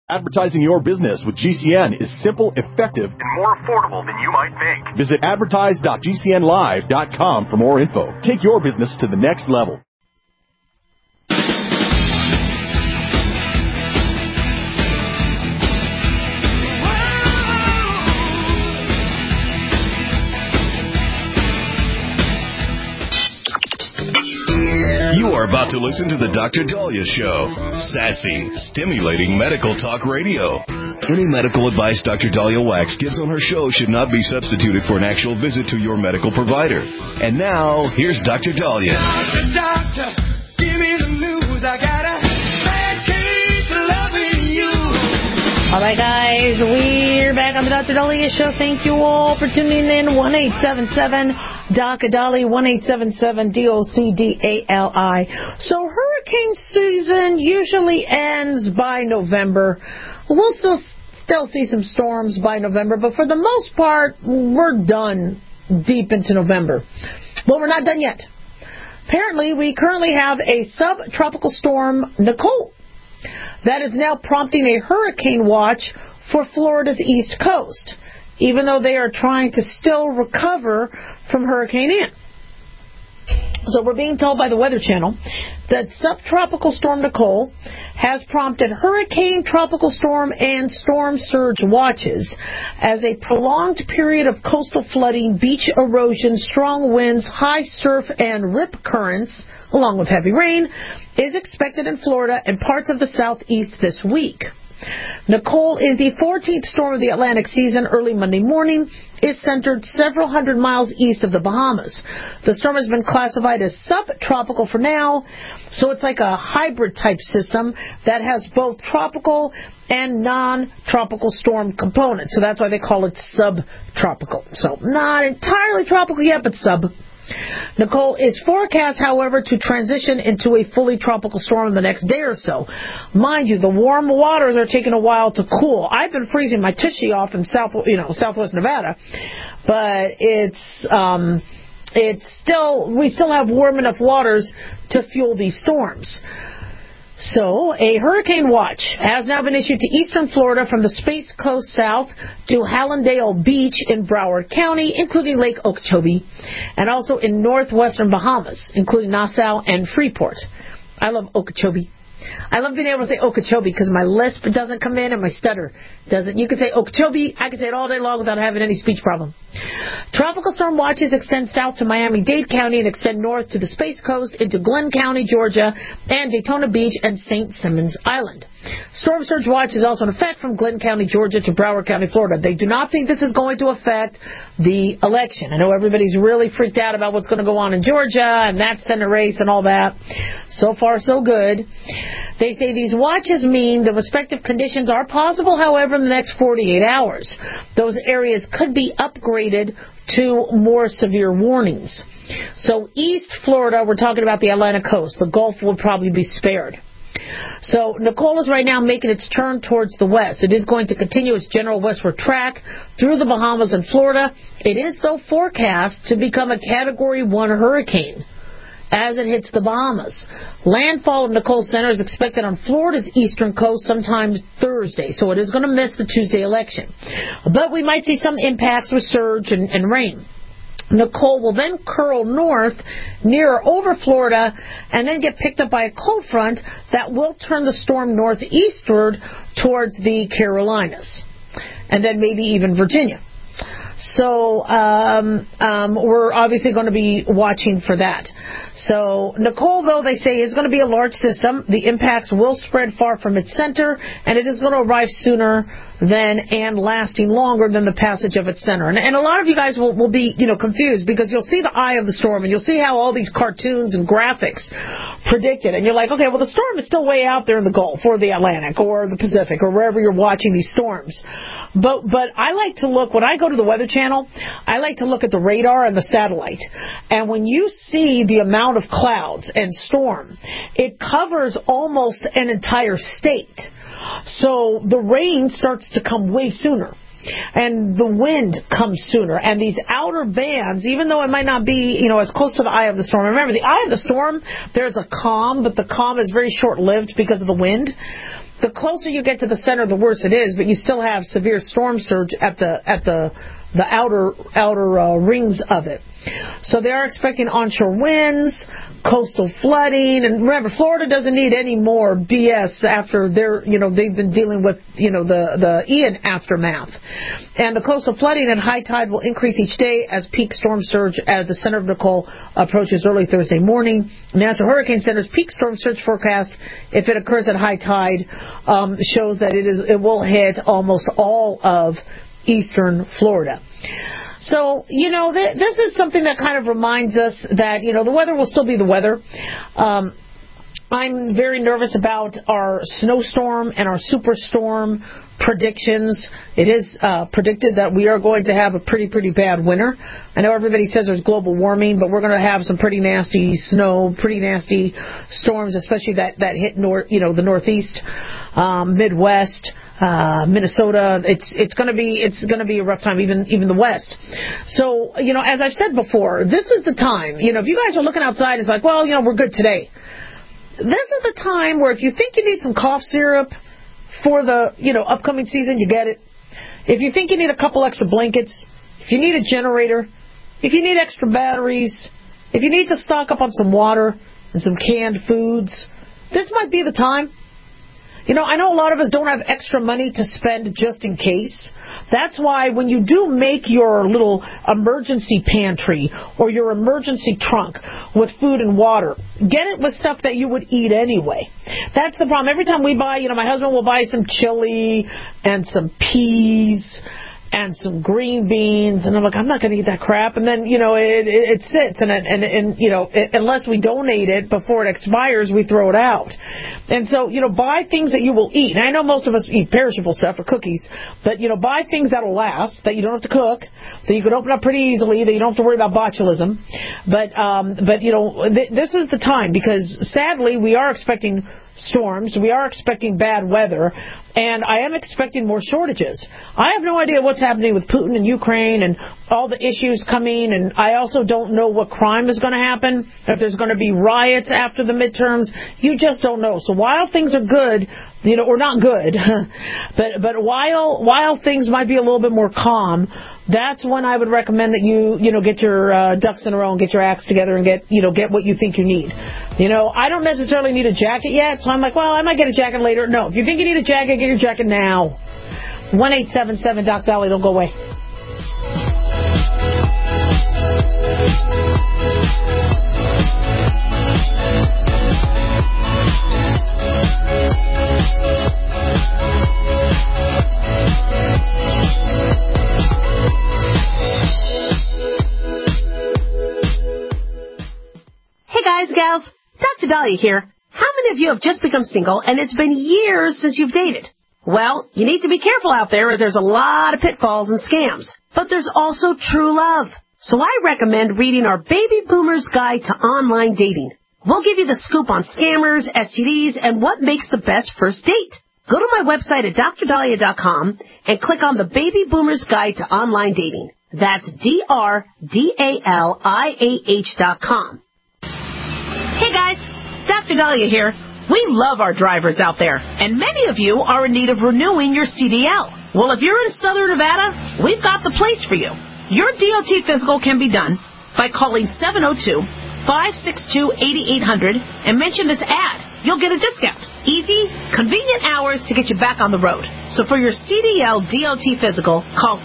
Advertising your business with GCN is simple, effective, and more affordable than you might think. Visit advertise.gcnlive.com for more info. Take your business to the next level. You are about to listen to the Dr. Daliah Show. Sassy, stimulating medical talk radio. Any medical advice Dr. Daliah Wax gives on her show should not be substituted for an actual visit to your medical provider. And now, here's Dr. Daliah. Doctor, give me the news. I got a bad case of loving you. All right, guys, we're back on the Dr. Daliah Show. Thank you all for tuning in. 1-877-DOC-A-DALI, 1-877-DOC-DALI. So hurricane season usually ends by November. We'll still see some storms by November, but for the most part, we're done deep into November. Well, we're not done yet. Apparently, we currently have a subtropical storm, Nicole, that is now prompting a hurricane watch for Florida's east coast, even though they are trying to still recover from Hurricane Ian. So we're being told by the Weather Channel that subtropical storm Nicole has prompted hurricane, tropical storm, and storm surge watches as a prolonged period of coastal flooding, beach erosion, strong winds, high surf, and rip currents, along with heavy rain, is expected in Florida and parts of the southeast this week. Nicole is the 14th storm of the Atlantic season. Early Monday morning is centered several hundred miles east of the Bahamas. The storm has been classified as subtropical for now, so it's like a hybrid type system that has both tropical and non-tropical storm components. So that's why they call it subtropical. So not entirely tropical yet, but sub. Nicole is forecast, however, to transition into a fully tropical storm in the next day or so. Mind you, the warm waters are taking a while to cool. I've been freezing my tushy off in Southwest Nevada, but we still have warm enough waters to fuel these storms. So, a hurricane watch has now been issued to eastern Florida from the Space Coast south to Hallandale Beach in Broward County, including Lake Okeechobee, and also in northwestern Bahamas, including Nassau and Freeport. I love Okeechobee. I love being able to say Okeechobee because my lisp doesn't come in and my stutter doesn't. You can say Okeechobee, I can say it all day long without having any speech problem. Tropical storm watches extend south to Miami-Dade County and extend north to the Space Coast into Glenn County, Georgia, and Daytona Beach and St. Simons Island. Storm surge watch is also in effect from Glenn County, Georgia to Broward County, Florida. They do not think this is going to affect the election. I know everybody's really freaked out about what's going to go on in Georgia and that Senate race and all that. So far, so good. They say these watches mean the respective conditions are possible, however, in the next 48 hours. Those areas could be upgraded to more severe warnings. So East Florida, we're talking about the Atlantic coast. The Gulf will probably be spared. So Nicole is right now making its turn towards the west. It is going to continue its general westward track through the Bahamas and Florida. It is, though, forecast to become a Category 1 hurricane as it hits the Bahamas. Landfall of Nicole Center is expected on Florida's eastern coast sometime Thursday, so it is going to miss the Tuesday election. But we might see some impacts with surge and rain. Nicole will then curl north nearer over Florida and then get picked up by a cold front that will turn the storm northeastward towards the Carolinas and then maybe even Virginia. So we're obviously going to be watching for that. So Nicole, though, they say, is going to be a large system. The impacts will spread far from its center, and it is going to arrive sooner than and lasting longer than the passage of its center. And a lot of you guys will be confused because you'll see the eye of the storm and you'll see how all these cartoons and graphics predict it. And you're like, okay, well, the storm is still way out there in the Gulf or the Atlantic or the Pacific or wherever you're watching these storms. But I like to look, when I go to the Weather Channel, I like to look at the radar and the satellite. And when you see the amount of clouds and storm, it covers almost an entire state. So the rain starts to come way sooner. And the wind comes sooner. And these outer bands, even though it might not be, as close to the eye of the storm. Remember, the eye of the storm, there's a calm, but the calm is very short-lived because of the wind. the closer you get to the center, the worse it is, but you still have severe storm surge at the outer rings of it. So they are expecting onshore winds, coastal flooding, and remember, Florida doesn't need any more BS after they've been dealing with, the Ian aftermath. And the coastal flooding and high tide will increase each day as peak storm surge at the center of Nicole approaches early Thursday morning. National Hurricane Center's peak storm surge forecast, if it occurs at high tide, shows that it will hit almost all of eastern Florida. So, this is something that kind of reminds us that, the weather will still be the weather. I'm very nervous about our snowstorm and our superstorm predictions. It is predicted that we are going to have a pretty bad winter. I know everybody says there's global warming, but we're going to have some pretty nasty snow, pretty nasty storms, especially that hit the Northeast, Midwest, Minnesota. It's going to be a rough time, even the West. So, as I've said before, this is the time. If you guys are looking outside, it's like, well, we're good today. This is the time where if you think you need some cough syrup for the, upcoming season, you get it. If you think you need a couple extra blankets, if you need a generator, if you need extra batteries, if you need to stock up on some water and some canned foods, this might be the time. I know a lot of us don't have extra money to spend just in case. That's why when you do make your little emergency pantry or your emergency trunk with food and water, get it with stuff that you would eat anyway. That's the problem. Every time we buy, my husband will buy some chili and some peas and some green beans, and I'm like, I'm not going to eat that crap. And then, it sits, and unless we donate it before it expires, we throw it out. And so, buy things that you will eat. And I know most of us eat perishable stuff or cookies, but, buy things that will last, that you don't have to cook, that you can open up pretty easily, that you don't have to worry about botulism. But this is the time, because sadly, we are expecting storms. We are expecting bad weather, and I am expecting more shortages. I have no idea what's happening with Putin and Ukraine and all the issues coming, and I also don't know what crime is going to happen, if there's going to be riots after the midterms. You just don't know. So while things are good, or not good, but while things might be a little bit more calm, that's when I would recommend that you get your ducks in a row and get your acts together and get what you think you need. I don't necessarily need a jacket yet, so I'm like, well, I might get a jacket later. No, if you think you need a jacket, get your jacket now. 1-877-DOC-DOLLY, don't go away. Hey guys, gals, Dr. Dahlia here. How many of you have just become single and it's been years since you've dated? Well, you need to be careful out there, as there's a lot of pitfalls and scams. But there's also true love. So I recommend reading our Baby Boomer's Guide to Online Dating. We'll give you the scoop on scammers, STDs, and what makes the best first date. Go to my website at drdahlia.com and click on the Baby Boomer's Guide to Online Dating. That's DRDALIAH.com. Hey guys, Dr. Dahlia here. We love our drivers out there, and many of you are in need of renewing your CDL. Well, if you're in Southern Nevada, we've got the place for you. Your DOT physical can be done by calling 702-562-8800 and mention this ad. You'll get a discount. Easy, convenient hours to get you back on the road. So for your CDL DOT physical, call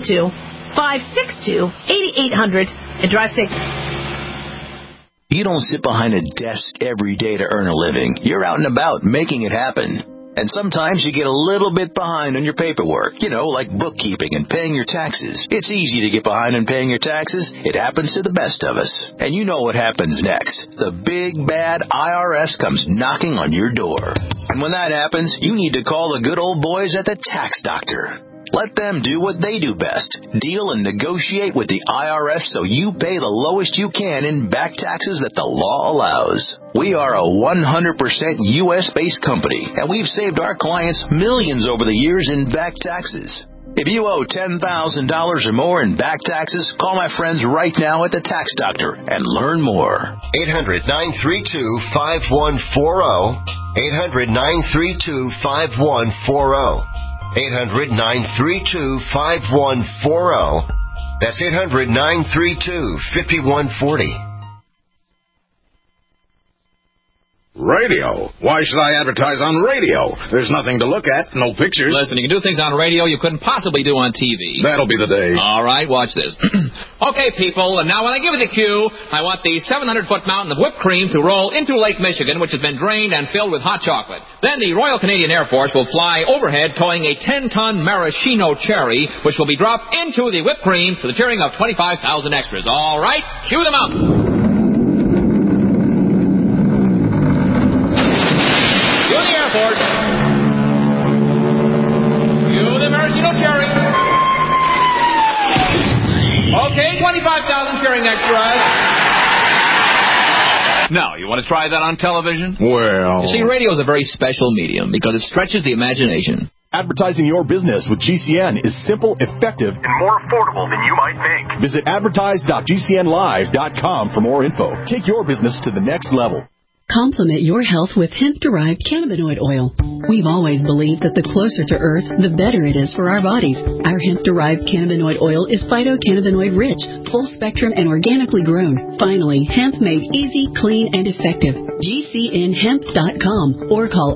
702-562-8800 and drive safe. You don't sit behind a desk every day to earn a living. You're out and about making it happen. And sometimes you get a little bit behind on your paperwork, like bookkeeping and paying your taxes. It's easy to get behind on paying your taxes. It happens to the best of us. And you know what happens next. The big, bad IRS comes knocking on your door. And when that happens, you need to call the good old boys at the Tax Doctor. Let them do what they do best. Deal and negotiate with the IRS so you pay the lowest you can in back taxes that the law allows. We are a 100% U.S.-based company, and we've saved our clients millions over the years in back taxes. If you owe $10,000 or more in back taxes, call my friends right now at the Tax Doctor and learn more. 800-932-5140. 800-932-5140. 800-932-5140. That's 800-932-5140. Radio? Why should I advertise on radio? There's nothing to look at, no pictures. Listen, you can do things on radio you couldn't possibly do on TV. That'll be the day. All right, watch this. Okay, people, and now when I give you the cue, I want the 700-foot mountain of whipped cream to roll into Lake Michigan, which has been drained and filled with hot chocolate. Then the Royal Canadian Air Force will fly overhead towing a 10-ton maraschino cherry, which will be dropped into the whipped cream to the cheering of 25,000 extras. All right, cue the mountain. Okay, 25,000 cheering extras. Now, you want to try that on television? Well... You see, radio is a very special medium because it stretches the imagination. Advertising your business with GCN is simple, effective, and more affordable than you might think. Visit advertise.gcnlive.com for more info. Take your business to the next level. Complement your health with hemp-derived cannabinoid oil. We've always believed that the closer to Earth, the better it is for our bodies. Our hemp-derived cannabinoid oil is phytocannabinoid-rich, full-spectrum, and organically grown. Finally, hemp made easy, clean, and effective. GCNhemp.com or call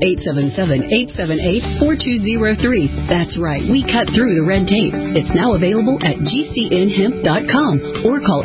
877-878-4203. That's right, we cut through the red tape. It's now available at GCNhemp.com or call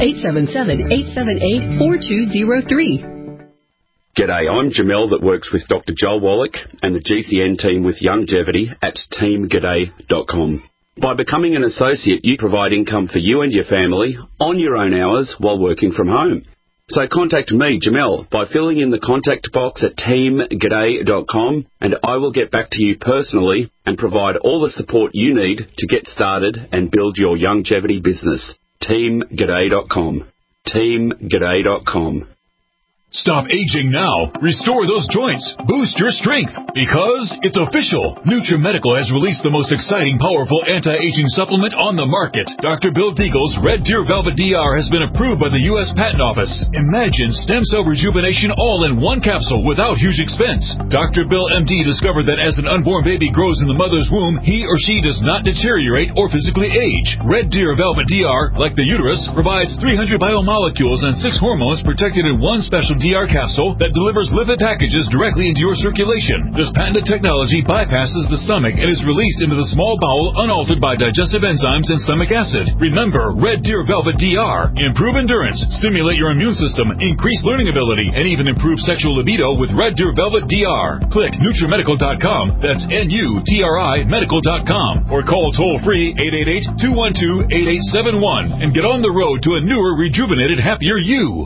877-878-4203. G'day, I'm Jamel that works with Dr. Joel Wallach and the GCN team with Longevity at teamg'day.com. By becoming an associate, you provide income for you and your family on your own hours while working from home. So contact me, Jamel, by filling in the contact box at teamg'day.com and I will get back to you personally and provide all the support you need to get started and build your longevity business. teamg'day.com. teamg'day.com. Stop aging now. Restore those joints. Boost your strength. Because it's official. NutriMedical has released the most exciting, powerful anti-aging supplement on the market. Dr. Bill Deagle's Red Deer Velvet DR has been approved by the U.S. Patent Office. Imagine stem cell rejuvenation all in one capsule without huge expense. Dr. Bill MD discovered that as an unborn baby grows in the mother's womb, he or she does not deteriorate or physically age. Red Deer Velvet DR, like the uterus, provides 300 biomolecules and 6 hormones protected in one special DR capsule that delivers lipid packages directly into your circulation. This patented technology bypasses the stomach and is released into the small bowel unaltered by digestive enzymes and stomach acid. Remember, Red Deer Velvet DR. Improve endurance, stimulate your immune system, increase learning ability, and even improve sexual libido with Red Deer Velvet DR. Click NutriMedical.com, that's N-U-T-R-I medical.com, or call toll-free 888-212-8871 and get on the road to a newer, rejuvenated, happier you.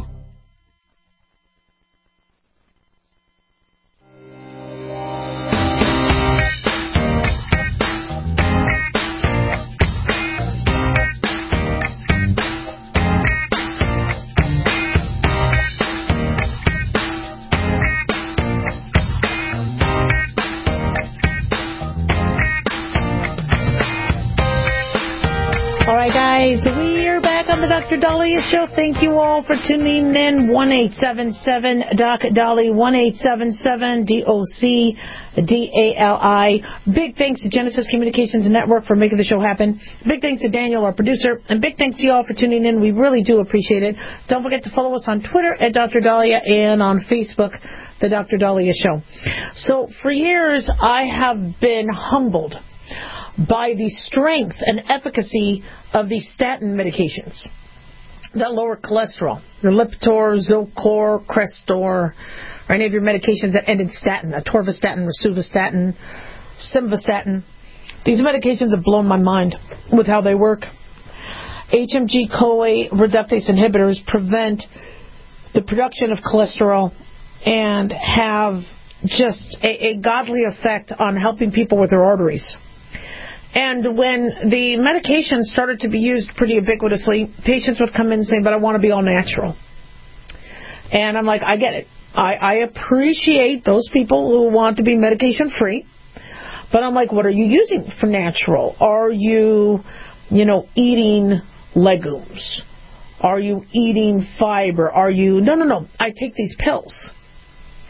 Guys, we are back on the Dr. Dahlia Show. Thank you all for tuning in. 1-877-DOC-DALI, 1-877-DOC-DALI. Big thanks to Genesis Communications Network for making the show happen. Big thanks to Daniel, our producer. And big thanks to you all for tuning in. We really do appreciate it. Don't forget to follow us on Twitter at Dr. Dahlia and on Facebook, The Dr. Dahlia Show. So for years, I have been humbled by the strength and efficacy of these statin medications that lower cholesterol. Your Lipitor, Zocor, Crestor, or any of your medications that end in statin, atorvastatin, rosuvastatin, simvastatin. These medications have blown my mind with how they work. HMG-CoA reductase inhibitors prevent the production of cholesterol and have just a godly effect on helping people with their arteries. And when the medication started to be used pretty ubiquitously, patients would come in and say, but I want to be all natural. And I'm like, I get it. I appreciate those people who want to be medication-free. But I'm like, what are you using for natural? Are you, eating legumes? Are you eating fiber? Are you... No. I take these pills.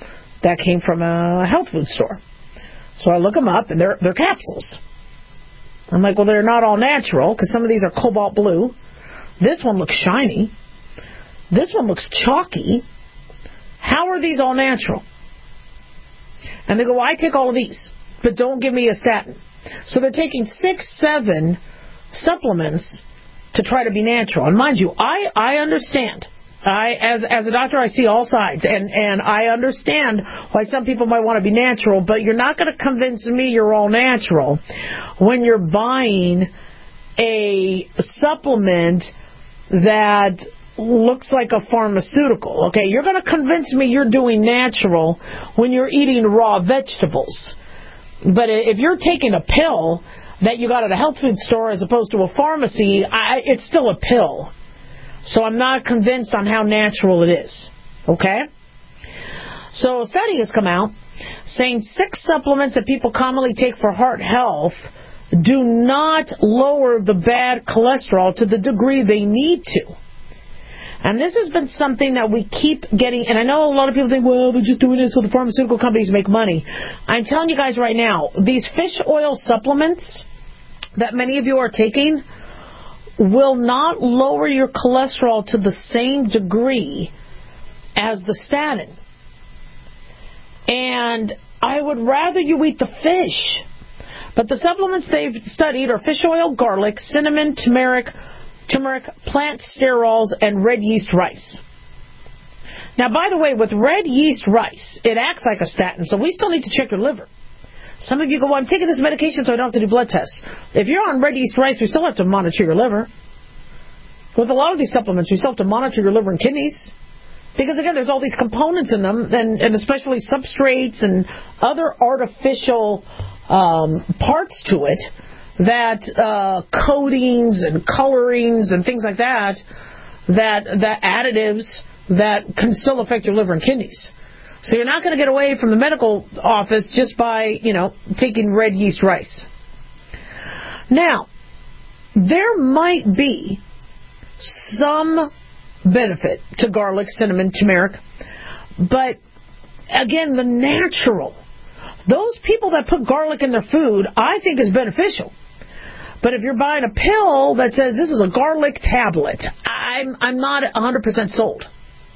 that came from a health food store. So I look them up, and they're capsules. I'm like, well, they're not all natural, because some of these are cobalt blue. This one looks shiny. This one looks chalky. How are these all natural? And they go, well, I take all of these, but don't give me a statin. So they're taking 6, 7 supplements to try to be natural. And mind you, I understand. As a doctor, I see all sides, and I understand why some people might want to be natural, but you're not going to convince me you're all natural when you're buying a supplement that looks like a pharmaceutical. Okay, you're going to convince me you're doing natural when you're eating raw vegetables. But if you're taking a pill that you got at a health food store as opposed to a pharmacy, it's still a pill. So I'm not convinced on how natural it is. Okay? So a study has come out saying 6 supplements that people commonly take for heart health do not lower the bad cholesterol to the degree they need to. And this has been something that we keep getting, and I know a lot of people think, well, they're just doing it so the pharmaceutical companies make money. I'm telling you guys right now, these fish oil supplements that many of you are taking will not lower your cholesterol to the same degree as the statin. And I would rather you eat the fish. But the supplements they've studied are fish oil, garlic, cinnamon, turmeric, plant sterols, and red yeast rice. Now, by the way, with red yeast rice, it acts like a statin, so we still need to check your liver. Some of you go, well, I'm taking this medication so I don't have to do blood tests. If you're on red yeast rice, we still have to monitor your liver. With a lot of these supplements, we still have to monitor your liver and kidneys. Because, again, there's all these components in them, and especially substrates and other artificial parts to it, that coatings and colorings and things like that additives that can still affect your liver and kidneys. So you're not going to get away from the medical office just by, taking red yeast rice. Now, there might be some benefit to garlic, cinnamon, turmeric, but again, the natural. Those people that put garlic in their food, I think is beneficial. But if you're buying a pill that says this is a garlic tablet, I'm not 100% sold.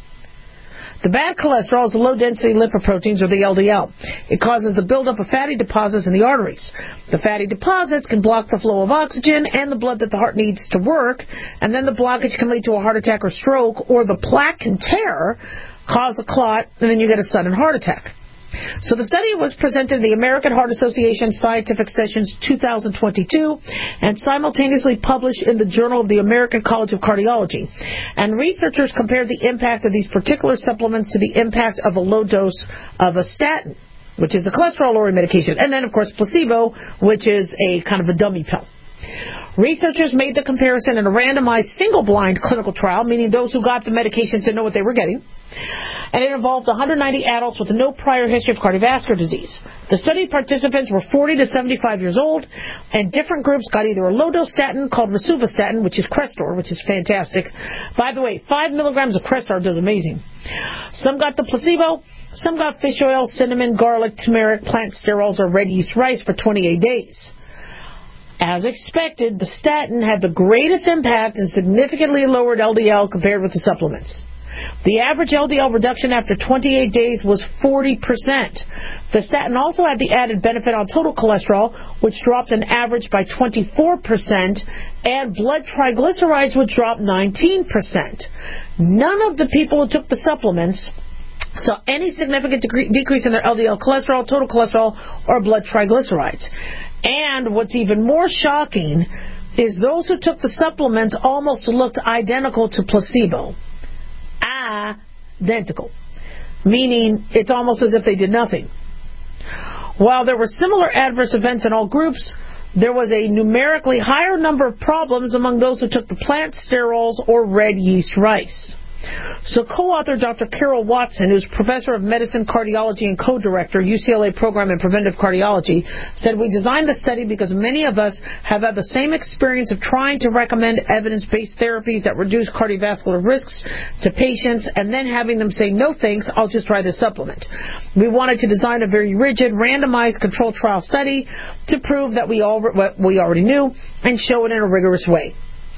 The bad cholesterol is the low-density lipoproteins, or the LDL. It causes the buildup of fatty deposits in the arteries. The fatty deposits can block the flow of oxygen and the blood that the heart needs to work, and then the blockage can lead to a heart attack or stroke, or the plaque can tear, cause a clot, and then you get a sudden heart attack. So the study was presented in the American Heart Association Scientific Sessions 2022 and simultaneously published in the Journal of the American College of Cardiology. And researchers compared the impact of these particular supplements to the impact of a low dose of a statin, which is a cholesterol-lowering medication, and then, of course, placebo, which is a kind of a dummy pill. Researchers made the comparison in a randomized single-blind clinical trial, meaning those who got the medications didn't know what they were getting. And it involved 190 adults with no prior history of cardiovascular disease. The study participants were 40 to 75 years old, and different groups got either a low-dose statin called rosuvastatin, which is Crestor, which is fantastic. By the way, 5 milligrams of Crestor does amazing. Some got the placebo, some got fish oil, cinnamon, garlic, turmeric, plant sterols, or red yeast rice for 28 days. As expected, the statin had the greatest impact and significantly lowered LDL compared with the supplements. The average LDL reduction after 28 days was 40%. The statin also had the added benefit on total cholesterol, which dropped an average by 24%, and blood triglycerides would drop 19%. None of the people who took the supplements saw any significant decrease in their LDL cholesterol, total cholesterol, or blood triglycerides. And what's even more shocking is those who took the supplements almost looked identical to placebo. Identical. Meaning it's almost as if they did nothing. While there were similar adverse events in all groups, there was a numerically higher number of problems among those who took the plant sterols or red yeast rice. So co-author Dr. Carol Watson, who's professor of medicine, cardiology, and co-director, UCLA Program in Preventive Cardiology, said, we designed the study because many of us have had the same experience of trying to recommend evidence-based therapies that reduce cardiovascular risks to patients and then having them say, no thanks, I'll just try this supplement. We wanted to design a very rigid, randomized controlled trial study to prove that what we already knew and show it in a rigorous way.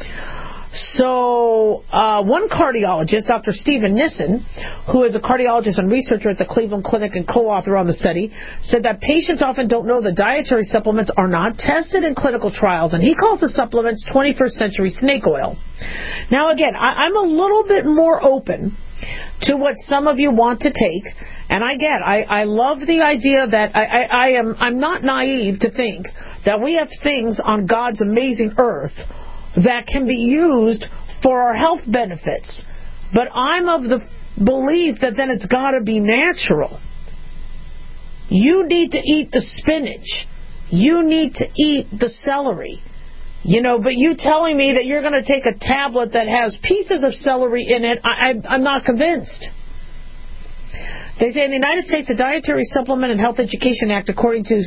So one cardiologist, Dr. Stephen Nissen, who is a cardiologist and researcher at the Cleveland Clinic and co-author on the study, said that patients often don't know that dietary supplements are not tested in clinical trials, and he calls the supplements 21st century snake oil. Now again, I'm a little bit more open to what some of you want to take, and I love the idea that I'm not naive to think that we have things on God's amazing earth that can be used for our health benefits. But I'm of the belief that then it's got to be natural. You need to eat the spinach. You need to eat the celery. But you telling me that you're going to take a tablet that has pieces of celery in it, I'm not convinced. They say in the United States, the Dietary Supplement and Health Education Act, according to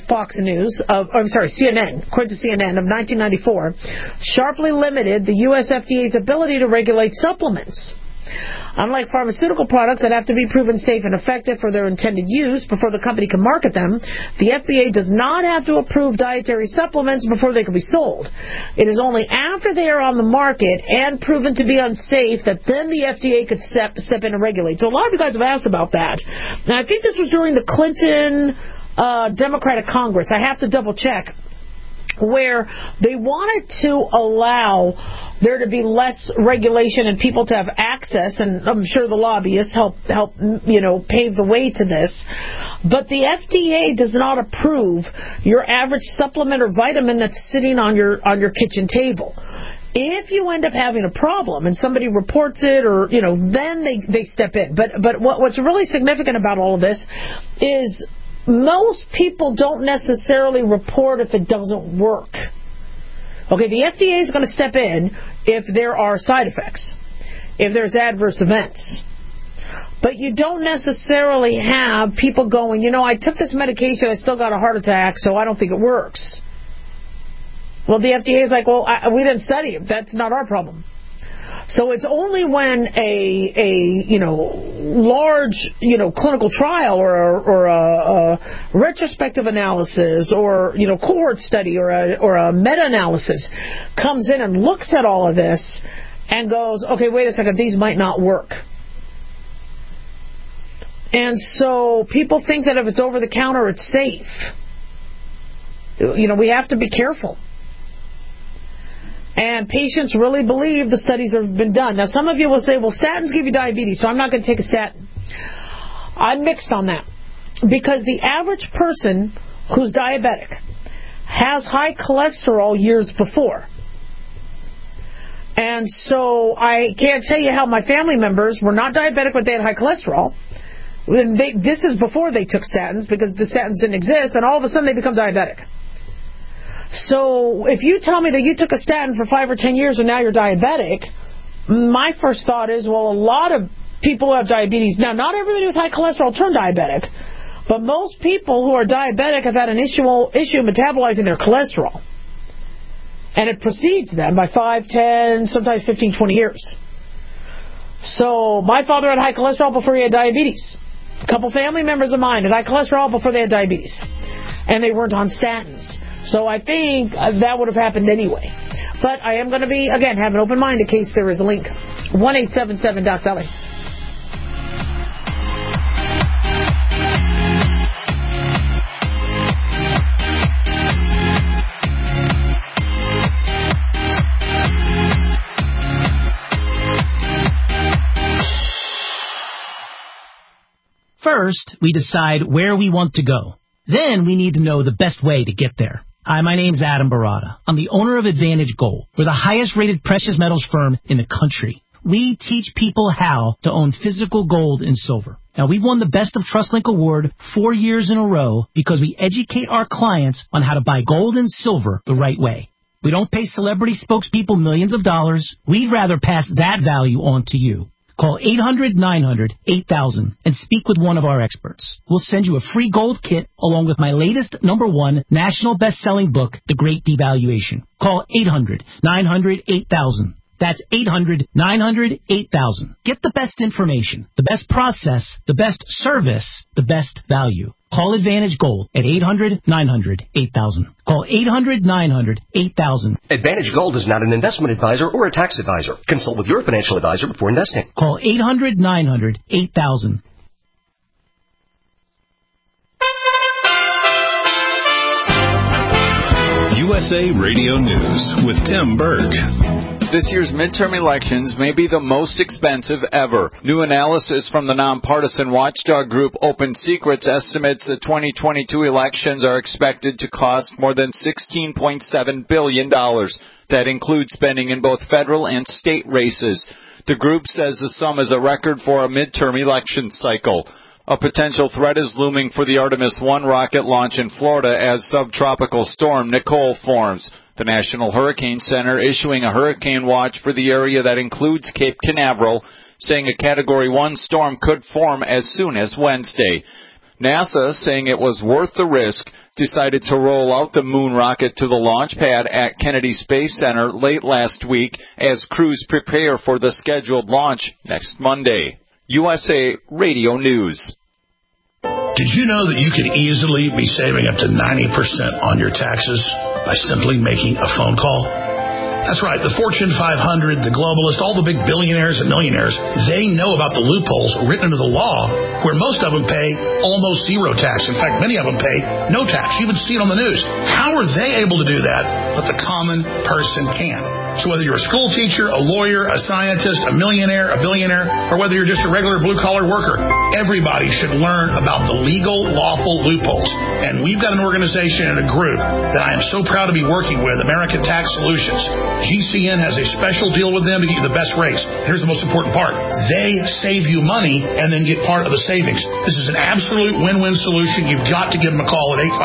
CNN, according to CNN of 1994, sharply limited the U.S. FDA's ability to regulate supplements. Unlike pharmaceutical products that have to be proven safe and effective for their intended use before the company can market them, the FDA does not have to approve dietary supplements before they can be sold. It is only after they are on the market and proven to be unsafe that then the FDA could step in and regulate. So a lot of you guys have asked about that. Now, I think this was during the Clinton Democratic Congress. I have to double check, where they wanted to allow there to be less regulation and people to have access, and I'm sure the lobbyists help pave the way to this. But the FDA does not approve your average supplement or vitamin that's sitting on your kitchen table. If you end up having a problem and somebody reports it, or then they step in. But what's really significant about all of this is most people don't necessarily report if it doesn't work. Okay, the FDA is going to step in if there are side effects, if there's adverse events. But you don't necessarily have people going, I took this medication, I still got a heart attack, so I don't think it works. Well, the FDA is like, we didn't study it. That's not our problem. So it's only when a large clinical trial or a retrospective analysis or cohort study or a meta-analysis comes in and looks at all of this and goes, okay, wait a second, these might not work. And so people think that if it's over the counter, it's safe. We have to be careful. And patients really believe the studies have been done. Now, some of you will say, well, statins give you diabetes, so I'm not going to take a statin. I'm mixed on that. Because the average person who's diabetic has high cholesterol years before. And so I can't tell you how my family members were not diabetic, but they had high cholesterol. This is before they took statins, because the statins didn't exist, and all of a sudden they become diabetic. So if you tell me that you took a statin for 5 or 10 years and now you're diabetic, my first thought is, well, a lot of people who have diabetes, now not everybody with high cholesterol turned diabetic, but most people who are diabetic have had an issue metabolizing their cholesterol. And it precedes them by 5, 10, sometimes 15, 20 years. So my father had high cholesterol before he had diabetes. A couple family members of mine had high cholesterol before they had diabetes. And they weren't on statins. So I think that would have happened anyway. But I am going to be, again, have an open mind in case there is a link. 1-877-DOC-BELLY. First, we decide where we want to go. Then we need to know the best way to get there. Hi, my name's Adam Barada. I'm the owner of Advantage Gold. We're the highest rated precious metals firm in the country. We teach people how to own physical gold and silver. Now, we've won the Best of TrustLink Award 4 years in a row because we educate our clients on how to buy gold and silver the right way. We don't pay celebrity spokespeople millions of dollars. We'd rather pass that value on to you. Call 800-900-8000 and speak with one of our experts. We'll send you a free gold kit along with my latest #1 national best-selling book, The Great Devaluation. Call 800-900-8000. That's 800-900-8000. Get the best information, the best process, the best service, the best value. Call Advantage Gold at 800-900-8000. Call 800-900-8000. Advantage Gold is not an investment advisor or a tax advisor. Consult with your financial advisor before investing. Call 800-900-8000. USA Radio News with Tim Berg. This year's midterm elections may be the most expensive ever. New analysis from the nonpartisan watchdog group Open Secrets estimates the 2022 elections are expected to cost more than $16.7 billion. That includes spending in both federal and state races. The group says the sum is a record for a midterm election cycle. A potential threat is looming for the Artemis 1 rocket launch in Florida as subtropical storm Nicole forms. The National Hurricane Center issuing a hurricane watch for the area that includes Cape Canaveral, saying a Category 1 storm could form as soon as Wednesday. NASA, saying it was worth the risk, decided to roll out the moon rocket to the launch pad at Kennedy Space Center late last week as crews prepare for the scheduled launch next Monday. USA Radio News. Did you know that you could easily be saving up to 90% on your taxes by simply making a phone call? That's right. The Fortune 500, the globalists, all the big billionaires and millionaires, they know about the loopholes written into the law where most of them pay almost zero tax. In fact, many of them pay no tax. You even see it on the news. How are they able to do that, but the common person can't? So whether you're a school teacher, a lawyer, a scientist, a millionaire, a billionaire, or whether you're just a regular blue-collar worker, everybody should learn about the legal, lawful loopholes. And we've got an organization and a group that I am so proud to be working with, American Tax Solutions. GCN has a special deal with them to get you the best rates. Here's the most important part. They save you money and then get part of the savings. This is an absolute win-win solution. You've got to give them a call at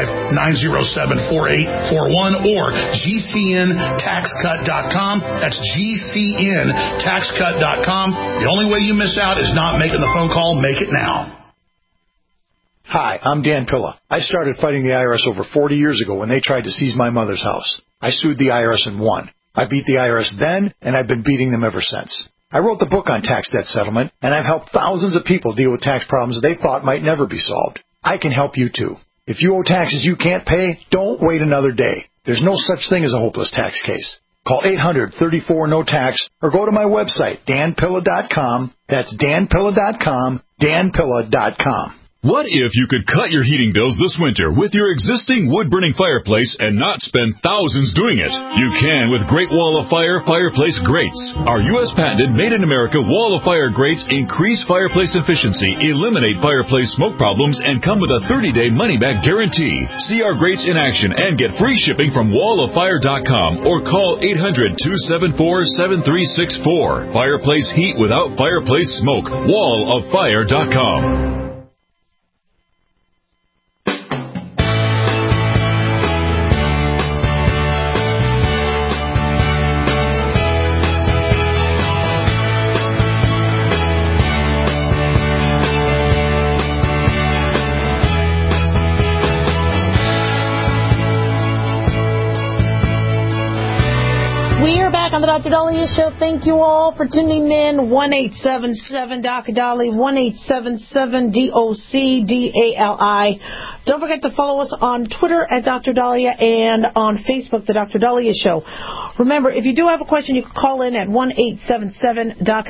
855-907-4841 or GCNTaxCut.com. That's GCNTaxCut.com. The only way you miss out is not making the phone call. Make it now. Hi, I'm Dan Pilla. I started fighting the IRS over 40 years ago when they tried to seize my mother's house. I sued the IRS and won. I beat the IRS then, and I've been beating them ever since. I wrote the book on tax debt settlement, and I've helped thousands of people deal with tax problems they thought might never be solved. I can help you too. If you owe taxes you can't pay, don't wait another day. There's no such thing as a hopeless tax case. Call 800-34-NO-TAX or go to my website, danpilla.com. That's danpilla.com, danpilla.com. What if you could cut your heating bills this winter with your existing wood-burning fireplace and not spend thousands doing it? You can with Great Wall of Fire fireplace grates. Our U.S. patented made-in-America Wall of Fire grates increase fireplace efficiency, eliminate fireplace smoke problems, and come with a 30-day money-back guarantee. See our grates in action and get free shipping from walloffire.com or call 800-274-7364. Fireplace heat without fireplace smoke. walloffire.com. On the Dr. Dahlia Show. Thank you all for tuning in. 1-877 Dr. 1-877-DOC-DALI. Don't forget to follow us on Twitter at Dr. Dahlia and on Facebook, The Dr. Dahlia Show. Remember, if you do have a question, you can call in at 1-877 Dr.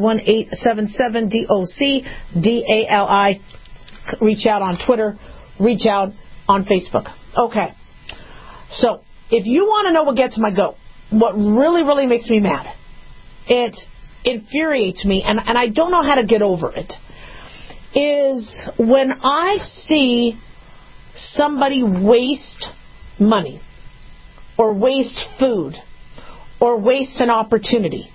1-877-DOC-DALI. Reach out on Twitter. Reach out on Facebook. Okay. So, if you want to know what gets my goat, what really, really makes me mad, it infuriates me, and I don't know how to get over it, is when I see somebody waste money or waste food or waste an opportunity.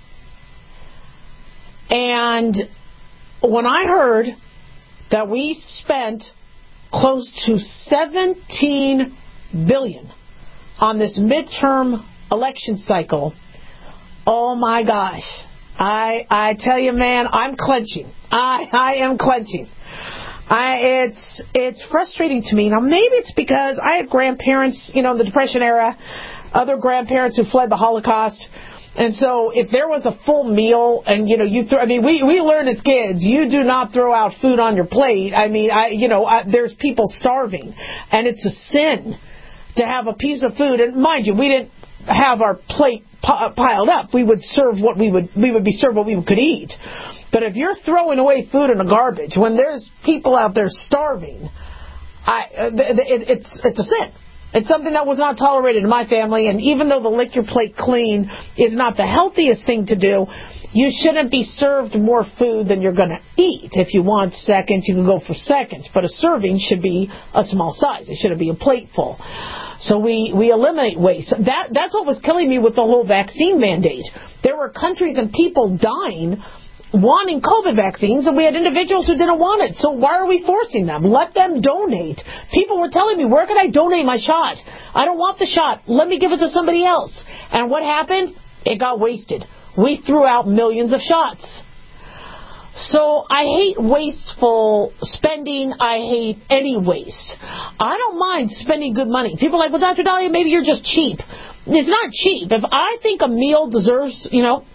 And when I heard that we spent close to $17 billion on this midterm election cycle, oh my gosh, I tell you, man, I'm clenching. I am clenching. It's frustrating to me. Now, maybe it's because I had grandparents, in the Depression era, other grandparents who fled the Holocaust. And so if there was a full meal and, we learned as kids, you do not throw out food on your plate. There's people starving. And it's a sin to have a piece of food. And mind you, we didn't have our plate piled up. We would serve what we would be served what we could eat. But if you're throwing away food in the garbage when there's people out there starving, it's a sin. It's something that was not tolerated in my family, and even though the lick your plate clean is not the healthiest thing to do, you shouldn't be served more food than you're going to eat. If you want seconds, you can go for seconds, but a serving should be a small size. It shouldn't be a plate full. So we eliminate waste. That's what was killing me with the whole vaccine mandate. There were countries and people dying wanting COVID vaccines, and we had individuals who didn't want it. So why are we forcing them? Let them donate. People were telling me, where can I donate my shot? I don't want the shot. Let me give it to somebody else. And what happened? It got wasted. We threw out millions of shots. So I hate wasteful spending. I hate any waste. I don't mind spending good money. People are like, well, Dr. Dahlia, maybe you're just cheap. It's not cheap. If I think a meal deserves,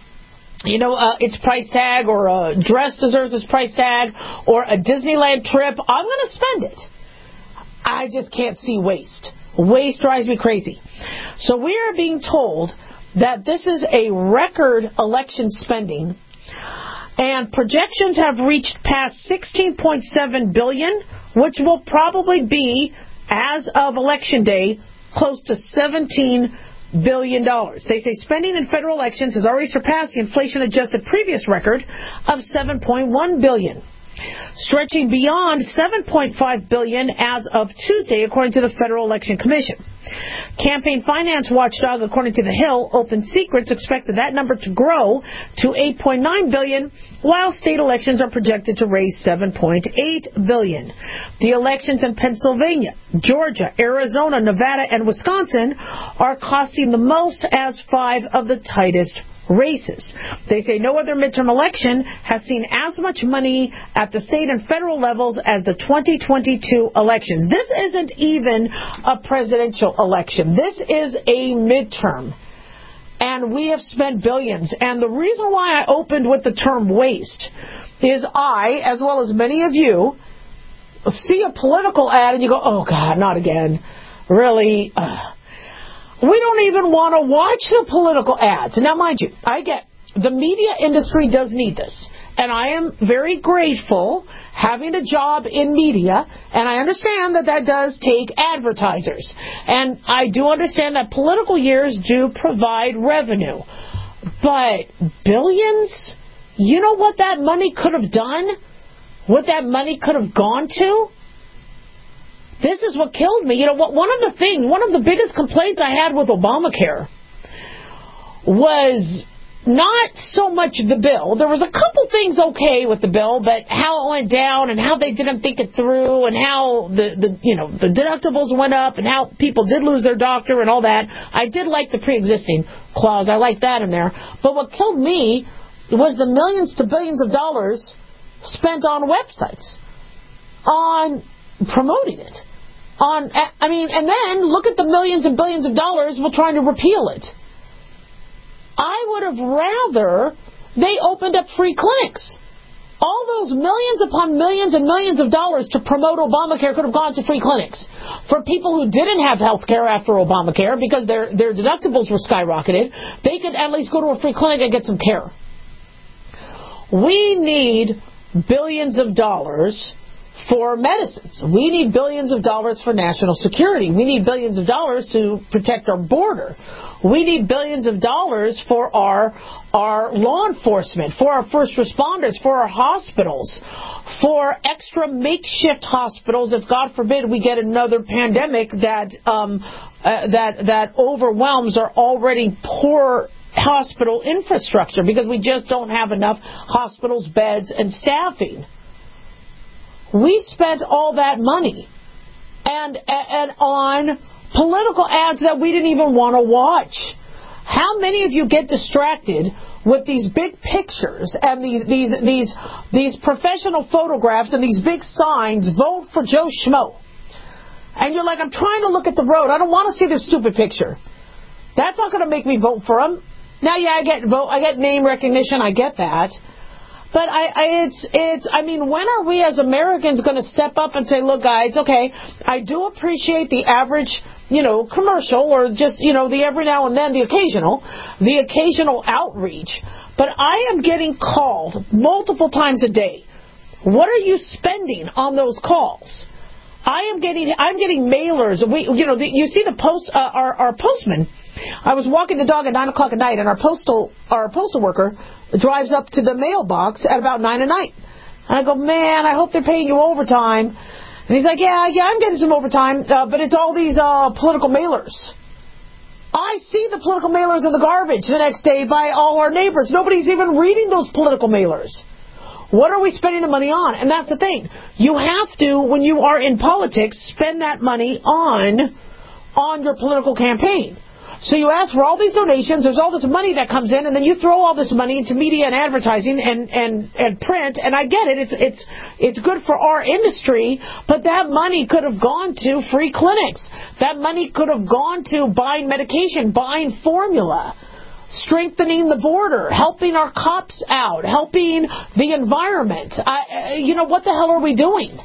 its price tag, or a dress deserves its price tag, or a Disneyland trip, I'm going to spend it. I just can't see waste. Waste drives me crazy. So we are being told that this is a record election spending, and projections have reached past $16.7 billion, which will probably be, as of election day, close to $17 billion. They say spending in federal elections has already surpassed the inflation-adjusted previous record of $7.1 billion, stretching beyond $7.5 billion as of Tuesday, according to the Federal Election Commission. Campaign finance watchdog, according to The Hill, Open Secrets, expected that number to grow to $8.9 billion, while state elections are projected to raise $7.8 billion. The elections in Pennsylvania, Georgia, Arizona, Nevada, and Wisconsin are costing the most, as 5 of the tightest races. They say no other midterm election has seen as much money at the state and federal levels as the 2022 elections. This isn't even a presidential election. This is a midterm. And we have spent billions. And the reason why I opened with the term waste is I, as well as many of you, see a political ad and you go, oh God, not again. Really? We don't even want to watch the political ads. Now, mind you, I get the media industry does need this. And I am very grateful having a job in media. And I understand that does take advertisers. And I do understand that political years do provide revenue. But billions? You know what that money could have done? What that money could have gone to? This is what killed me. One of the biggest complaints I had with Obamacare was not so much the bill. There was a couple things okay with the bill, but how it went down and how they didn't think it through and how the deductibles went up and how people did lose their doctor and all that. I did like the pre-existing clause. I liked that in there. But what killed me was the millions to billions of dollars spent on websites, on promoting it, and then look at the millions and billions of dollars we're trying to repeal it. I would have rather they opened up free clinics. All those millions upon millions and millions of dollars to promote Obamacare could have gone to free clinics for people who didn't have health care after Obamacare because their deductibles were skyrocketed. They could at least go to a free clinic and get some care. We need billions of dollars for medicines. We need billions of dollars for national security. We need billions of dollars to protect our border. We need billions of dollars for our law enforcement, for our first responders, for our hospitals, for extra makeshift hospitals if, God forbid, we get another pandemic that overwhelms our already poor hospital infrastructure because we just don't have enough hospitals, beds, and staffing. We spent all that money and on political ads that we didn't even want to watch. How many of you get distracted with these big pictures and these professional photographs and these big signs, vote for Joe Schmo. And you're like, I'm trying to look at the road. I don't want to see their stupid picture. That's not going to make me vote for him. Now, yeah, I get name recognition. I get that. But I mean, when are we as Americans going to step up and say, look, guys, okay, I do appreciate the average, commercial or just, the every now and then, the occasional outreach. But I am getting called multiple times a day. What are you spending on those calls? I'm getting mailers. You see the post, our postman. I was walking the dog at 9 o'clock at night, and our postal worker drives up to the mailbox at about 9 at night. And I go, man, I hope they're paying you overtime. And he's like, yeah, I'm getting some overtime, but it's all these political mailers. I see the political mailers in the garbage the next day by all our neighbors. Nobody's even reading those political mailers. What are we spending the money on? And that's the thing. You have to, when you are in politics, spend that money on your political campaign. So you ask for all these donations, there's all this money that comes in, and then you throw all this money into media and advertising and print, and I get it, it's good for our industry, but that money could have gone to free clinics. That money could have gone to buying medication, buying formula, strengthening the border, helping our cops out, helping the environment. What the hell are we doing?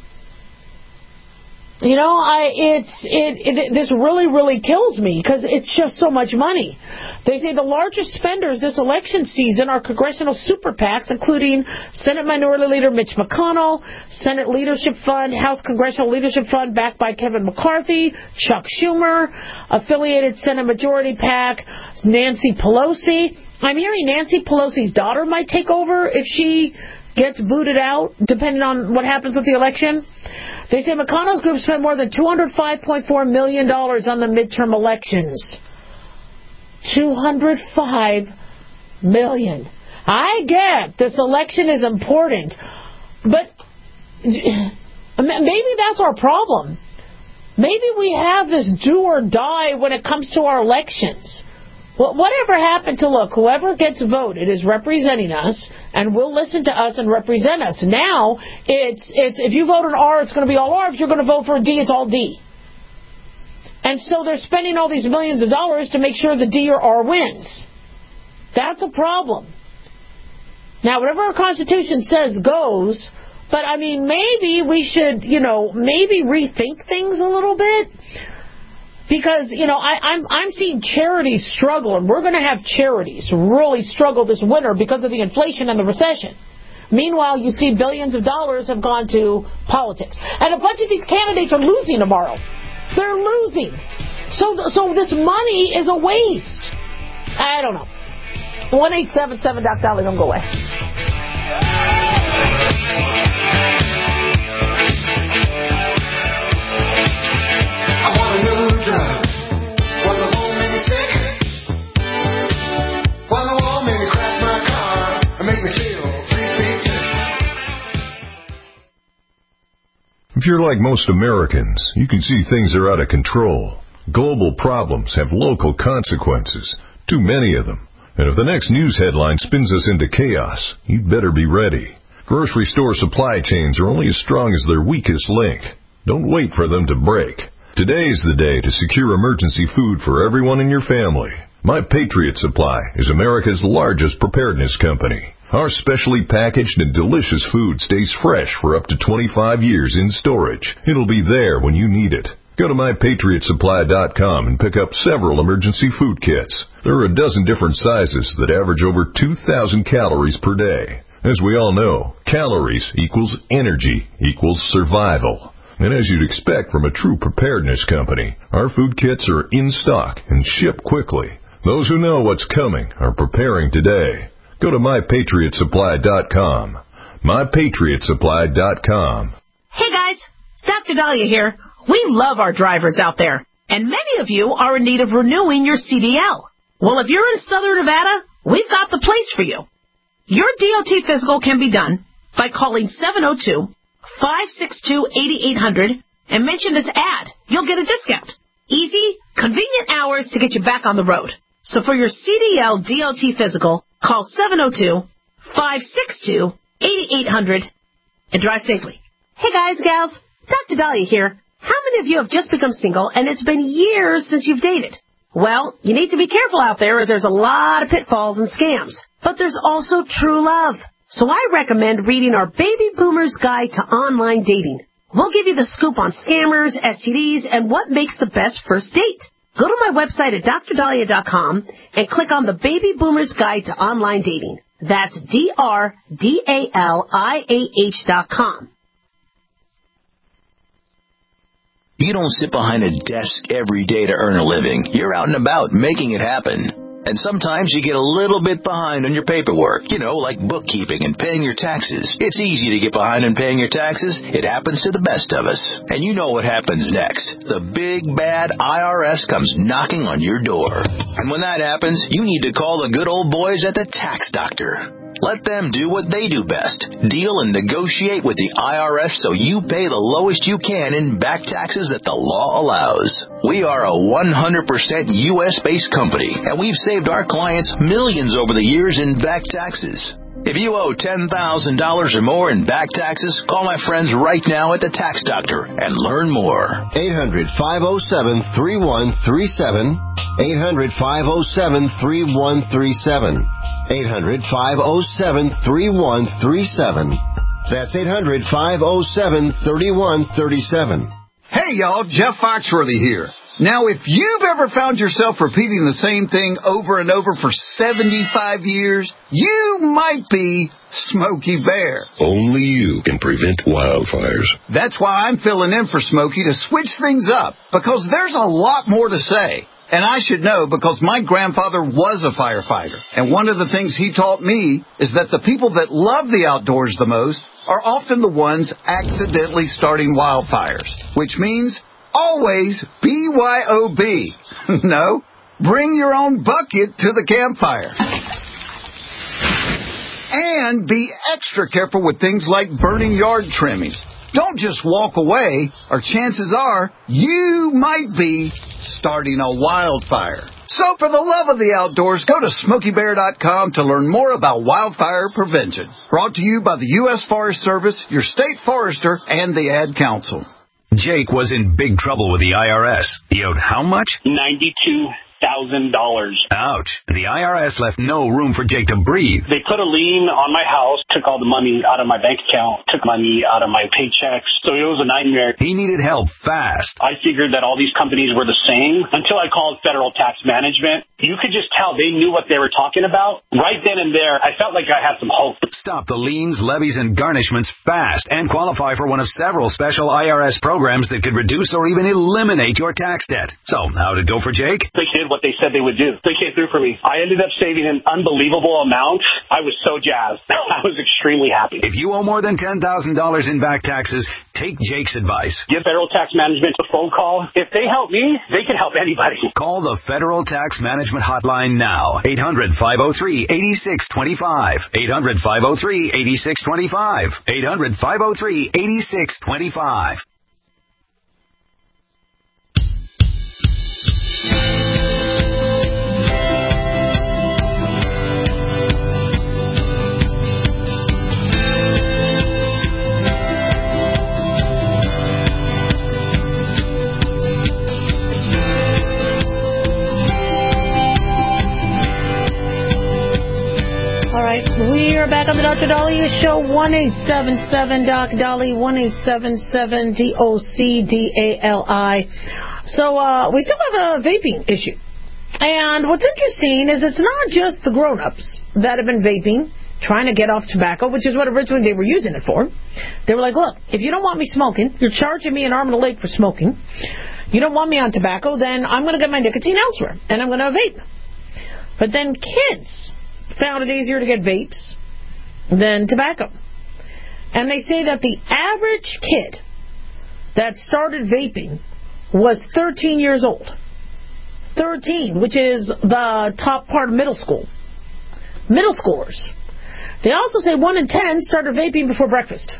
This really, really kills me because it's just so much money. They say the largest spenders this election season are congressional super PACs, including Senate Minority Leader Mitch McConnell, Senate Leadership Fund, House Congressional Leadership Fund backed by Kevin McCarthy, Chuck Schumer, affiliated Senate Majority PAC, Nancy Pelosi. I'm hearing Nancy Pelosi's daughter might take over if she gets booted out, depending on what happens with the election. They say McConnell's group spent more than $205.4 million on the midterm elections. $205 million. I get this election is important, but maybe that's our problem. Maybe we have this do or die when it comes to our elections. Well, whatever happened to, look, whoever gets voted is representing us and will listen to us and represent us. Now, it's if you vote an R, it's going to be all R. If you're going to vote for a D, it's all D. And so they're spending all these millions of dollars to make sure the D or R wins. That's a problem. Now, whatever our Constitution says goes, but, I mean, maybe we should, maybe rethink things a little bit. Because, I'm seeing charities struggle, and we're going to have charities really struggle this winter because of the inflation and the recession. Meanwhile, you see billions of dollars have gone to politics. And a bunch of these candidates are losing tomorrow. They're losing. So this money is a waste. I don't know. 1-877-DOC-DOLLY. Don't go away. If you're like most Americans, you can see things are out of control. Global problems have local consequences, too many of them. And if the next news headline spins us into chaos, you'd better be ready. Grocery store supply chains are only as strong as their weakest link. Don't wait for them to break. Today's the day to secure emergency food for everyone in your family. My Patriot Supply is America's largest preparedness company. Our specially packaged and delicious food stays fresh for up to 25 years in storage. It'll be there when you need it. Go to MyPatriotSupply.com and pick up several emergency food kits. There are a dozen different sizes that average over 2,000 calories per day. As we all know, calories equals energy equals survival. And as you'd expect from a true preparedness company, our food kits are in stock and ship quickly. Those who know what's coming are preparing today. Go to MyPatriotSupply.com. MyPatriotSupply.com. Hey guys, Dr. Dahlia here. We love our drivers out there, and many of you are in need of renewing your CDL. Well, if you're in Southern Nevada, we've got the place for you. Your DOT physical can be done by calling 702-562-8800 and mention this ad. You'll get a discount. Easy, convenient hours to get you back on the road. So for your CDL DOT physical, Call 702-562-8800 and drive safely. Hey guys, gals, Dr. Dahlia here. How many of you have just become single and it's been years since you've dated? Well, you need to be careful out there as there's a lot of pitfalls and scams. But there's also true love. So I recommend reading our Baby Boomer's Guide to Online Dating. We'll give you the scoop on scammers, STDs, and what makes the best first date. Go to my website at drdahlia.com and click on the Baby Boomer's Guide to Online Dating. That's DRDALIAH.com. You don't sit behind a desk every day to earn a living. You're out and about making it happen. And sometimes you get a little bit behind on your paperwork, like bookkeeping and paying your taxes. It's easy to get behind on paying your taxes. It happens to the best of us. And you know what happens next. The big, bad IRS comes knocking on your door. And when that happens, you need to call the good old boys at the Tax Doctor. Let them do what they do best. Deal and negotiate with the IRS so you pay the lowest you can in back taxes that the law allows. We are a 100% U.S.-based company, and we've saved our clients millions over the years in back taxes. If you owe $10,000 or more in back taxes, call my friends right now at the Tax Doctor and learn more. 800-507-3137. 800-507-3137. 800-507-3137. That's 800-507-3137. Hey, y'all, Jeff Foxworthy here. Now, if you've ever found yourself repeating the same thing over and over for 75 years, you might be Smokey Bear. Only you can prevent wildfires. That's why I'm filling in for Smokey to switch things up, because there's a lot more to say. And I should know because my grandfather was a firefighter. And one of the things he taught me is that the people that love the outdoors the most are often the ones accidentally starting wildfires. Which means always BYOB. No, bring your own bucket to the campfire. And be extra careful with things like burning yard trimmings. Don't just walk away, or chances are you might be starting a wildfire. So for the love of the outdoors, go to SmokeyBear.com to learn more about wildfire prevention. Brought to you by the U.S. Forest Service, your state forester, and the Ad Council. Jake was in big trouble with the IRS. He owed how much? $92,000. Ouch. The IRS left no room for Jake to breathe. They put a lien on my house, took all the money out of my bank account, took money out of my paychecks. So it was a nightmare. He needed help fast. I figured that all these companies were the same until I called Federal Tax Management. You could just tell they knew what they were talking about. Right then and there, I felt like I had some hope. Stop the liens, levies, and garnishments fast and qualify for one of several special IRS programs that could reduce or even eliminate your tax debt. So, how'd it go for Jake? They did what they said they would do. They came through for me. I ended up saving an unbelievable amount. I was so jazzed. I was extremely happy. If you owe more than $10,000 in back taxes, take Jake's advice. Give Federal Tax Management a phone call. If they help me, they can help anybody. Call the Federal Tax Management Hotline now. 800-503-8625. 800-503-8625. 800-503-8625. We are back on the Dr. Dahlia Show, 1-877-DOC-DALI, 1-877-DOC-DALI. So we still have a vaping issue. And what's interesting is it's not just the grown-ups that have been vaping, trying to get off tobacco, which is what originally they were using it for. They were like, look, if you don't want me smoking, you're charging me an arm and a leg for smoking. You don't want me on tobacco, then I'm going to get my nicotine elsewhere, and I'm going to vape. But then kids found it easier to get vapes than tobacco. And they say that the average kid that started vaping was 13 years old. 13, which is the top part of middle school. Middle schoolers. They also say 1 in 10 started vaping before breakfast.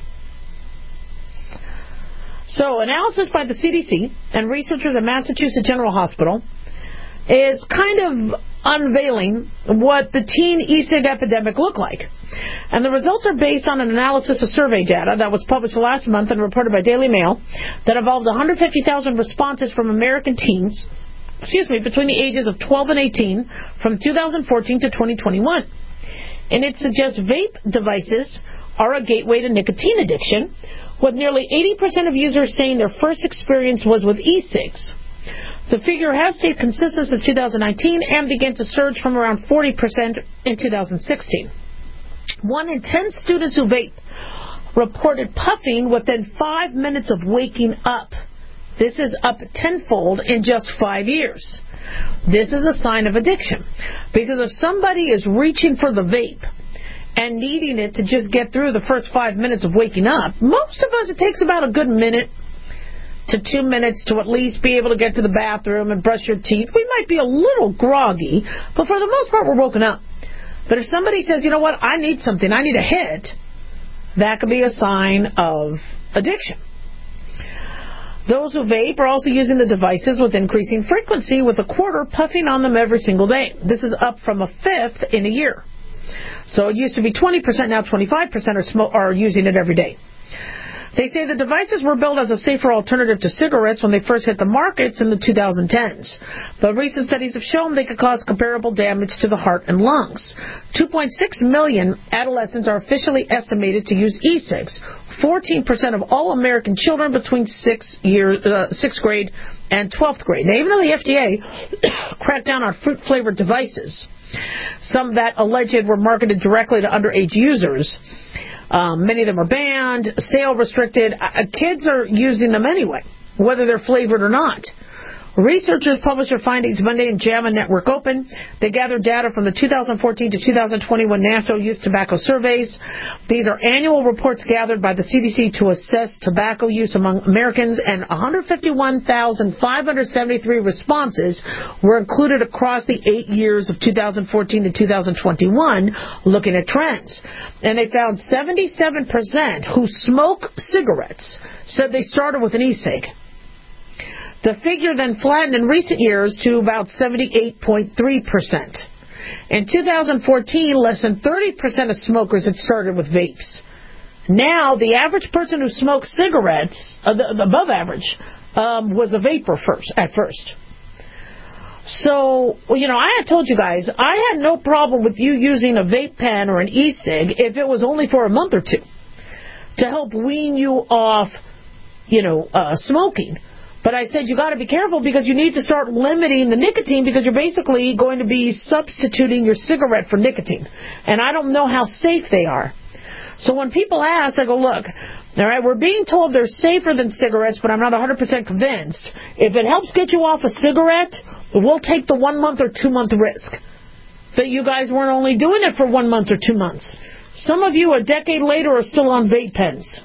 So, analysis by the CDC and researchers at Massachusetts General Hospital is kind of unveiling what the teen e-cig epidemic looked like. And the results are based on an analysis of survey data that was published last month and reported by Daily Mail that involved 150,000 responses from American teens, between the ages of 12 and 18 from 2014 to 2021. And it suggests vape devices are a gateway to nicotine addiction, with nearly 80% of users saying their first experience was with e-cigs. The figure has stayed consistent since 2019 and began to surge from around 40% in 2016. 1 in 10 students who vape reported puffing within 5 minutes of waking up. This is up tenfold in just 5 years. This is a sign of addiction. Because if somebody is reaching for the vape and needing it to just get through the first 5 minutes of waking up, most of us, it takes about a good minute to 2 minutes to at least be able to get to the bathroom and brush your teeth. We might be a little groggy, but for the most part, we're woken up. But if somebody says, you know what, I need something, I need a hit, that could be a sign of addiction. Those who vape are also using the devices with increasing frequency, with a quarter puffing on them every single day. This is up from a fifth in a year. So it used to be 20%, now 25% are using it every day. They say the devices were built as a safer alternative to cigarettes when they first hit the markets in the 2010s. But recent studies have shown they could cause comparable damage to the heart and lungs. 2.6 million adolescents are officially estimated to use e-cigs. 14% of all American children between 6th grade and 12th grade. Now, even though the FDA cracked down on fruit-flavored devices, some that alleged were marketed directly to underage users, many of them are banned, sale restricted. Kids are using them anyway, whether they're flavored or not. Researchers published their findings Monday in JAMA Network Open. They gathered data from the 2014 to 2021 National Youth Tobacco Surveys. These are annual reports gathered by the CDC to assess tobacco use among Americans, and 151,573 responses were included across the 8 years of 2014 to 2021, looking at trends. And they found 77% who smoke cigarettes said they started with an e-cig. The figure then flattened in recent years to about 78.3%. In 2014, less than 30% of smokers had started with vapes. Now, the average person who smokes cigarettes, above average, was a vapor at first. So, I had told you guys, I had no problem with you using a vape pen or an e-cig if it was only for a month or two to help wean you off, smoking. But I said you got to be careful because you need to start limiting the nicotine, because you're basically going to be substituting your cigarette for nicotine. And I don't know how safe they are. So when people ask, I go, look, all right, we're being told they're safer than cigarettes, but I'm not 100% convinced. If it helps get you off a cigarette, we'll take the 1 month or 2 month risk. But you guys weren't only doing it for 1 month or 2 months. Some of you a decade later are still on vape pens.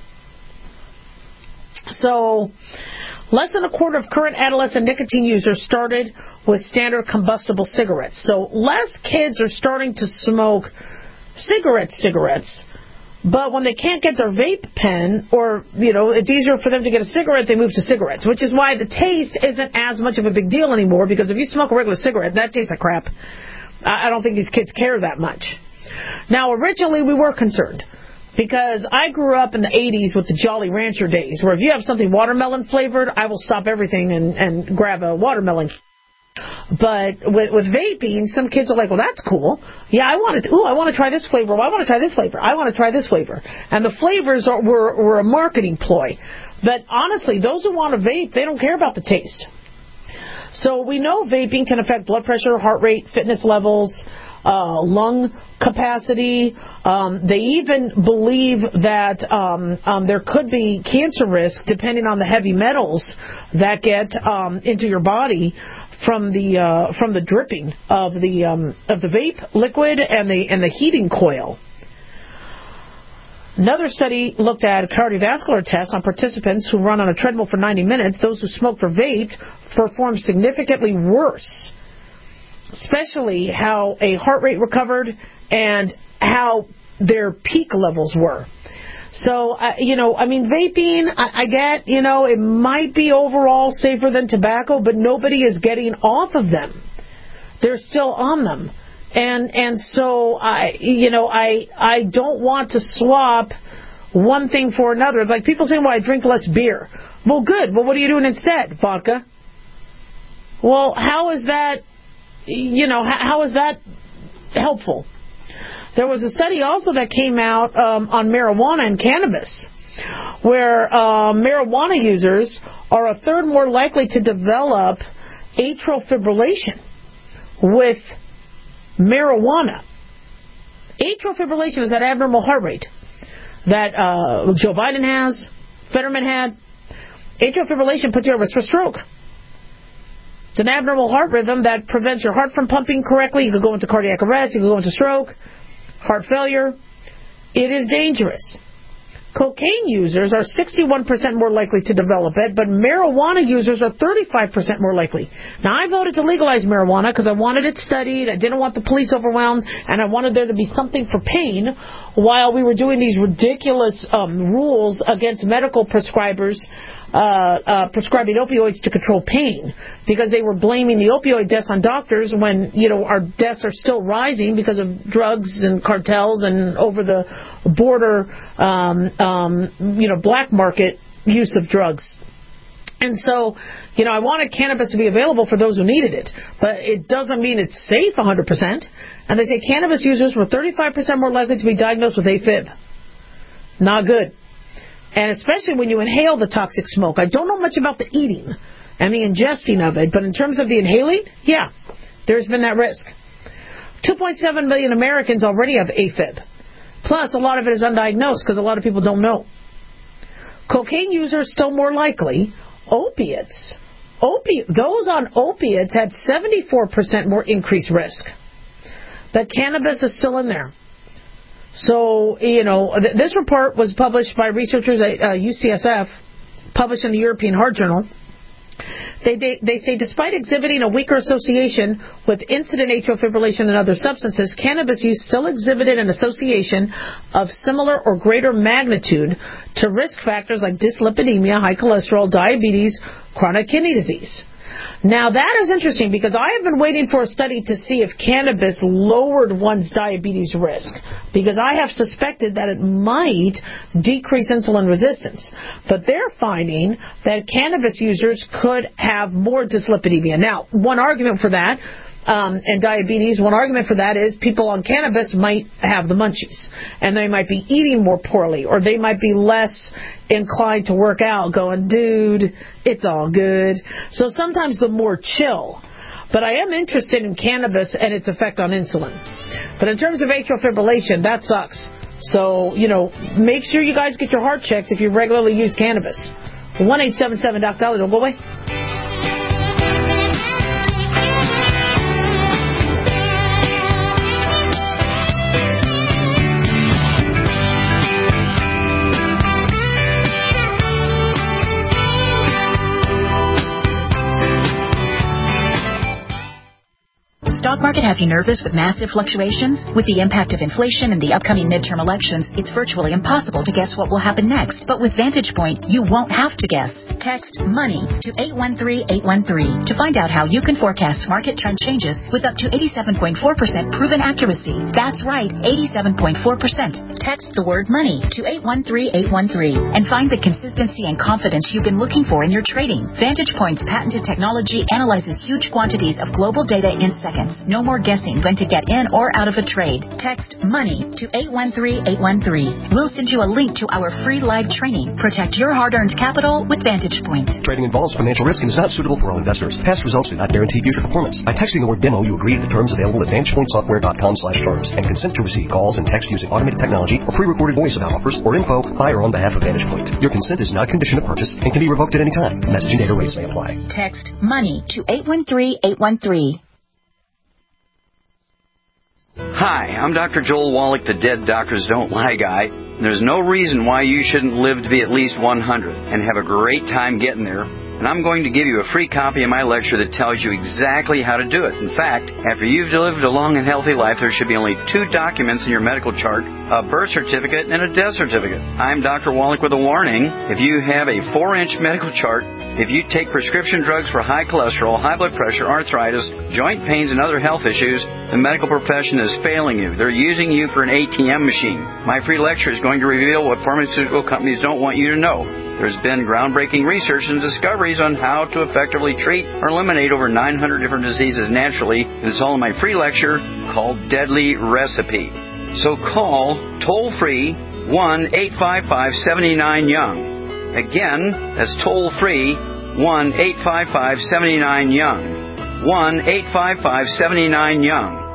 So less than a quarter of current adolescent nicotine users started with standard combustible cigarettes. So less kids are starting to smoke cigarettes. But when they can't get their vape pen, or, it's easier for them to get a cigarette, they move to cigarettes, which is why the taste isn't as much of a big deal anymore, because if you smoke a regular cigarette, that tastes like crap. I don't think these kids care that much. Now, originally, we were concerned, because I grew up in the 80s with the Jolly Rancher days, where if you have something watermelon flavored, I will stop everything and grab a watermelon. But with vaping, some kids are like, well, that's cool. Yeah, I want to try this flavor. Well, I want to try this flavor. I want to try this flavor. And the flavors were a marketing ploy. But honestly, those who want to vape, they don't care about the taste. So we know vaping can affect blood pressure, heart rate, fitness levels, lung capacity. They even believe that there could be cancer risk depending on the heavy metals that get into your body from the dripping of the vape liquid and the heating coil. Another study looked at cardiovascular tests on participants who run on a treadmill for 90 minutes. Those who smoked or vaped performed significantly worse, especially how a heart rate recovered and how their peak levels were. So, vaping, I get, it might be overall safer than tobacco, but nobody is getting off of them. they're still on them. And so I don't want to swap one thing for another. It's like people saying, well, I drink less beer. Well, good. Well, what are you doing instead? Vodka. Well, how is that, how is that helpful? There was a study also that came out on marijuana and cannabis, where marijuana users are a third more likely to develop atrial fibrillation with marijuana. Atrial fibrillation is that abnormal heart rate that Joe Biden has, Fetterman had. Atrial fibrillation puts you at risk for stroke. It's an abnormal heart rhythm that prevents your heart from pumping correctly. You could go into cardiac arrest, you could go into stroke, heart failure. It is dangerous. Cocaine users are 61% more likely to develop it, but marijuana users are 35% more likely. Now, I voted to legalize marijuana because I wanted it studied, I didn't want the police overwhelmed, and I wanted there to be something for pain while we were doing these ridiculous rules against medical prescribers prescribing opioids to control pain, because they were blaming the opioid deaths on doctors when, our deaths are still rising because of drugs and cartels and over the border, black market use of drugs. And so, I wanted cannabis to be available for those who needed it, but it doesn't mean it's safe 100%. And they say cannabis users were 35% more likely to be diagnosed with AFib. Not good. And especially when you inhale the toxic smoke. I don't know much about the eating and the ingesting of it, but in terms of the inhaling, yeah, there's been that risk. 2.7 million Americans already have AFib. Plus, a lot of it is undiagnosed because a lot of people don't know. Cocaine users still more likely. Opiates. Those on opiates had 74% more increased risk. But cannabis is still in there. So, this report was published by researchers at UCSF, published in the European Heart Journal. They say despite exhibiting a weaker association with incident atrial fibrillation and other substances, cannabis use still exhibited an association of similar or greater magnitude to risk factors like dyslipidemia, high cholesterol, diabetes, chronic kidney disease. Now, that is interesting because I have been waiting for a study to see if cannabis lowered one's diabetes risk, because I have suspected that it might decrease insulin resistance. But they're finding that cannabis users could have more dyslipidemia. Now, one argument for that, and diabetes, one argument for that is people on cannabis might have the munchies, and they might be eating more poorly, or they might be less inclined to work out, going, dude, it's all good. So sometimes the more chill. But I am interested in cannabis and its effect on insulin. But in terms of atrial fibrillation, that sucks. So, make sure you guys get your heart checked if you regularly use cannabis. 1-877-DOC-DOLLAR. Don't go away. Stock market have you nervous with massive fluctuations? With the impact of inflation and the upcoming midterm elections, it's virtually impossible to guess what will happen next. But with Vantage Point, you won't have to guess. Text MONEY to 813-813 to find out how you can forecast market trend changes with up to 87.4% proven accuracy. That's right, 87.4%. Text the word MONEY to 813-813 and find the consistency and confidence you've been looking for in your trading. Vantage Point's patented technology analyzes huge quantities of global data in seconds. No more guessing when to get in or out of a trade. Text MONEY to 813-813. We'll send you a link to our free live training. Protect your hard-earned capital with Vantage Point. Trading involves financial risk and is not suitable for all investors. Past results do not guarantee future performance. By texting the word demo, you agree to the terms available at VantagePointSoftware.com/terms and consent to receive calls and text using automated technology or pre-recorded voice about offers or info by or on behalf of Vantage Point. Your consent is not a condition of purchase and can be revoked at any time. Message and data rates may apply. Text MONEY to 813-813. Hi, I'm Dr. Joel Wallach, the Dead Doctors Don't Lie guy. There's no reason why you shouldn't live to be at least 100 and have a great time getting there and I'm going to give you a free copy of my lecture that tells you exactly how to do it. In fact, after you've lived a long and healthy life, there should be only 2 documents in your medical chart, a birth certificate and a death certificate. I'm Dr. Wallach with a warning. If you have a 4-inch medical chart, if you take prescription drugs for high cholesterol, high blood pressure, arthritis, joint pains, and other health issues, the medical profession is failing you. They're using you for an ATM machine. My free lecture is going to reveal what pharmaceutical companies don't want you to know. There's been groundbreaking research and discoveries on how to effectively treat or eliminate over 900 different diseases naturally, and it's all in my free lecture called Deadly Recipe. So call toll-free 1-855-79-YOUNG. Again, that's toll-free 1-855-79-YOUNG. 1-855-79-YOUNG.